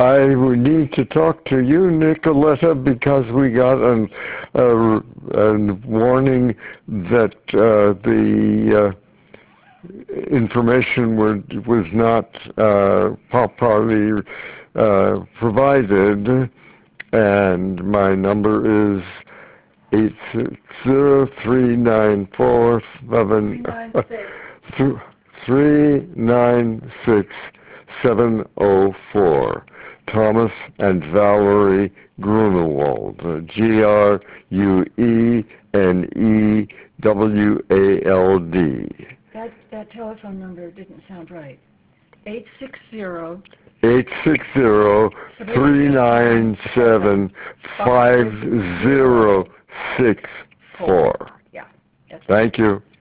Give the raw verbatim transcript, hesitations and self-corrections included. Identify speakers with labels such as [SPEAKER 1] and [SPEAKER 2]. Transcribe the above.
[SPEAKER 1] I would need to talk to you, Nicoletta, because we got an, uh, a warning that uh, the uh, information were, was not uh, properly uh, provided, and my number is eight six zero, three nine four, seven three nine six seven oh four. Thomas and Valerie Grunewald, G R U E N E W A L D.
[SPEAKER 2] That, that telephone number didn't sound right. eight six zero,
[SPEAKER 1] eight six zero, three nine seven, five zero six four.
[SPEAKER 2] Yeah. That's
[SPEAKER 1] Thank you.